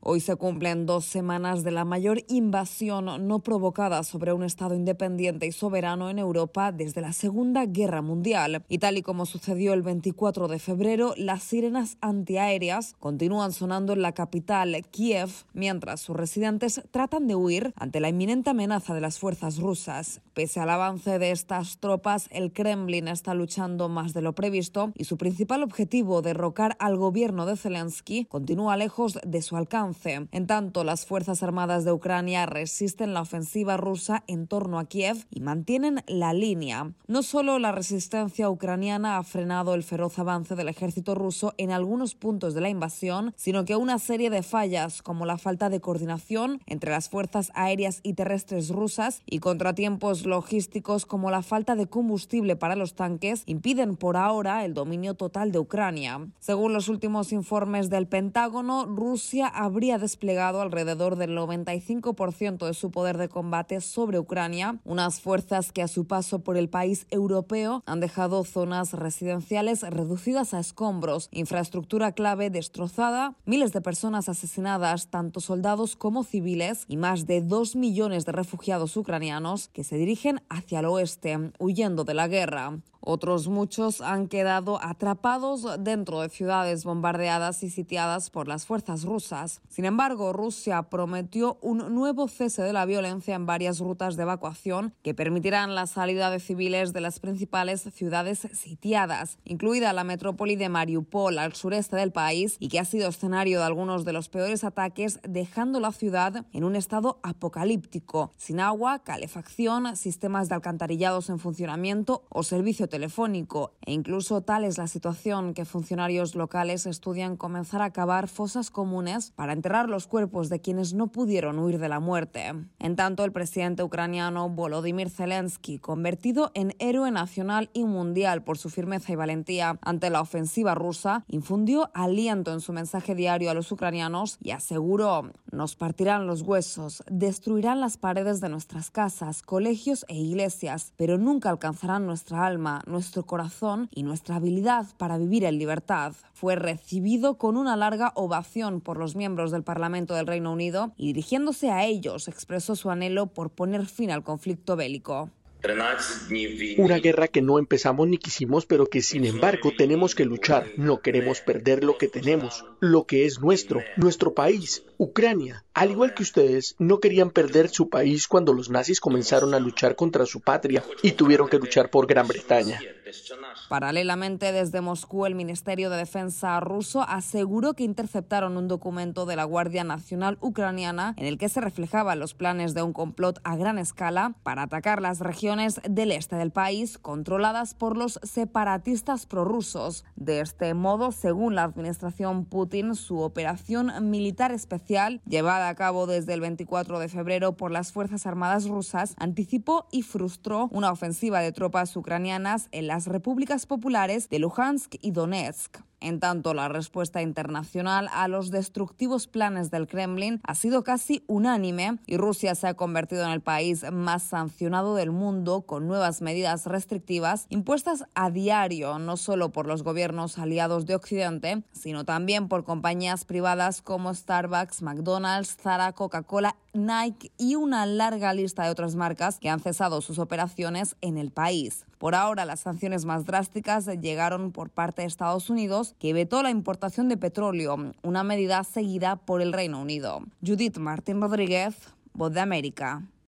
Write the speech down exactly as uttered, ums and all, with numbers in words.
Hoy se cumplen dos semanas de la mayor invasión no provocada sobre un Estado independiente y soberano en Europa desde la Segunda Guerra Mundial. Y tal y como sucedió el veinticuatro de febrero, las sirenas antiaéreas continúan sonando en la capital, Kiev, mientras sus residentes tratan de huir ante la inminente amenaza de las fuerzas rusas. Pese al avance de estas tropas, el Kremlin está luchando más de lo previsto y su principal objetivo, derrocar al gobierno de Zelensky, continúa lejos de su alcance. En tanto, las Fuerzas Armadas de Ucrania resisten la ofensiva rusa en torno a Kiev y mantienen la línea. No solo la resistencia ucraniana ha frenado el feroz avance del ejército ruso en algunos puntos de la invasión, sino que una serie de fallas, como la falta de coordinación entre las fuerzas aéreas y terrestres rusas y contratiempos logísticos como la falta de combustible para los tanques, impiden por ahora el dominio total de Ucrania. Según los últimos informes del Pentágono, Rusia habría habría desplegado alrededor del noventa y cinco por ciento de su poder de combate sobre Ucrania, unas fuerzas que a su paso por el país europeo han dejado zonas residenciales reducidas a escombros, infraestructura clave destrozada, miles de personas asesinadas, tanto soldados como civiles, y más de dos millones de refugiados ucranianos que se dirigen hacia el oeste, huyendo de la guerra. Otros muchos han quedado atrapados dentro de ciudades bombardeadas y sitiadas por las fuerzas rusas. Sin embargo, Rusia prometió un nuevo cese de la violencia en varias rutas de evacuación que permitirán la salida de civiles de las principales ciudades sitiadas, incluida la metrópoli de Mariupol al sureste del país y que ha sido escenario de algunos de los peores ataques, dejando la ciudad en un estado apocalíptico, sin agua, calefacción, sistemas de alcantarillados en funcionamiento o servicio telefónico, e incluso tal es la situación que funcionarios locales estudian comenzar a cavar fosas comunes para enterrar los cuerpos de quienes no pudieron huir de la muerte. En tanto, el presidente ucraniano Volodymyr Zelensky, convertido en héroe nacional y mundial por su firmeza y valentía ante la ofensiva rusa, infundió aliento en su mensaje diario a los ucranianos y aseguró: nos partirán los huesos, destruirán las paredes de nuestras casas, colegios e iglesias, pero nunca alcanzarán nuestra alma, nuestro corazón y nuestra habilidad para vivir en libertad. Fue recibido con una larga ovación por los miembros del Parlamento del Reino Unido y, dirigiéndose a ellos, expresó su anhelo por poner fin al conflicto bélico. Una guerra que no empezamos ni quisimos, pero que sin embargo tenemos que luchar. No queremos perder lo que tenemos, lo que es nuestro, nuestro país, Ucrania. Al igual que ustedes, no querían perder su país cuando los nazis comenzaron a luchar contra su patria y tuvieron que luchar por Gran Bretaña. Paralelamente, desde Moscú, el Ministerio de Defensa ruso aseguró que interceptaron un documento de la Guardia Nacional ucraniana en el que se reflejaban los planes de un complot a gran escala para atacar las regiones del este del país controladas por los separatistas prorrusos. De este modo, según la administración Putin, su operación militar especial, llevada a cabo desde el veinticuatro de febrero por las Fuerzas Armadas rusas, anticipó y frustró una ofensiva de tropas ucranianas en las repúblicas populares de Luhansk y Donetsk. En tanto, la respuesta internacional a los destructivos planes del Kremlin ha sido casi unánime y Rusia se ha convertido en el país más sancionado del mundo, con nuevas medidas restrictivas impuestas a diario, no solo por los gobiernos aliados de Occidente, sino también por compañías privadas como Starbucks, McDonald's, Zara, Coca-Cola, Nike y una larga lista de otras marcas que han cesado sus operaciones en el país. Por ahora, las sanciones más drásticas llegaron por parte de Estados Unidos, que vetó la importación de petróleo, una medida seguida por el Reino Unido. Judith Martín Rodríguez, Voz de América.